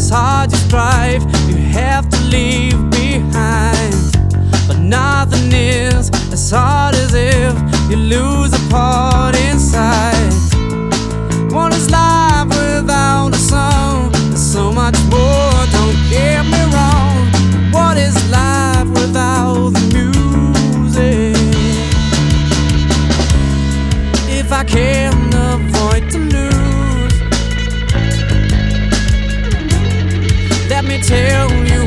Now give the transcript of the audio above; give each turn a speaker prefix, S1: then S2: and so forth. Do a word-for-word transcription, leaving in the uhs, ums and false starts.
S1: as hard you strive, you have to leave behind. But nothing is as hard as if you lose a part inside. What is life without a song? There's so much more, don't get me wrong. What is life without the music? If I can't avoid to lose, let me tell you